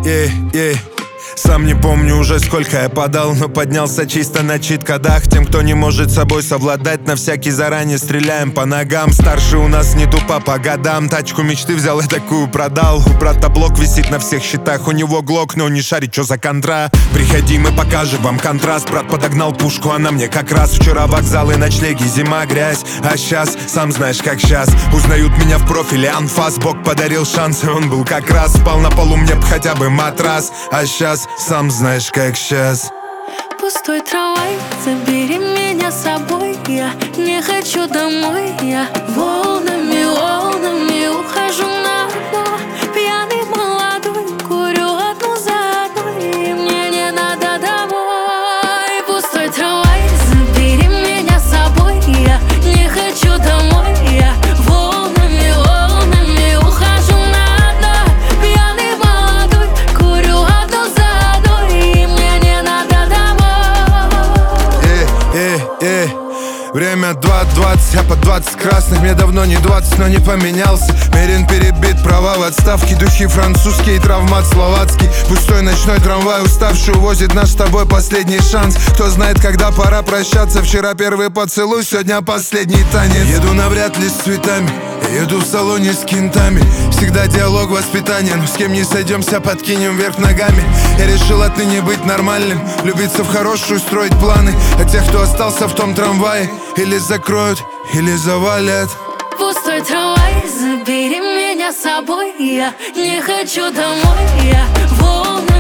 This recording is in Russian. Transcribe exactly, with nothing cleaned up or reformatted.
ей, ей. Сам не помню уже, сколько я подал, но поднялся чисто на чит-кодах. Тем, кто не может с собой совладать, на всякий заранее стреляем по ногам. Старший у нас не тупо по годам. Тачку мечты взял и такую продал. У брата блок висит на всех счетах. У него глок, но он не шарит, что за контра. Приходи, мы покажем вам контраст. Брат подогнал пушку, она мне как раз. Вчера вокзалы, ночлеги, зима, грязь. А сейчас, сам знаешь, как сейчас. Узнают меня в профиле анфас. Бог подарил шанс, и он был как раз. Спал на полу, мне б хотя бы матрас. А сейчас, сам знаешь, как сейчас. Пустой трамвай, забери меня с собой. Я не хочу домой. Я волнами, волнами ухожу на дно. Пьяный молодой, курю одну за одной, и мне не надо домой. Пустой трамвай, забери меня с собой. Я не хочу домой. Я волнами, волнами ухожу на дно. Пьяный молодой, курю одну за одной, и мне не надо домой. Эй, эй, эй. Время два двадцать, я по двадцать красных. Мне давно не двадцать, но не поменялся. Мерин перебит, права в отставке. Духи французские, травмат словацкий. Пустой ночной трамвай, уставший, увозит наш с тобой последний шанс. Кто знает, когда пора прощаться. Вчера первый поцелуй, сегодня последний танец. Еду навряд ли с цветами, я еду в салоне с кентами. Всегда диалог воспитания, но с кем не сойдемся, подкинем вверх ногами. Я решил отныне быть нормальным, влюбиться в хорошую, строить планы. А тех, кто остался в том трамвае, или закроют, или завалят. Пустой трамвай, забери меня с собой. Я не хочу домой. Я волны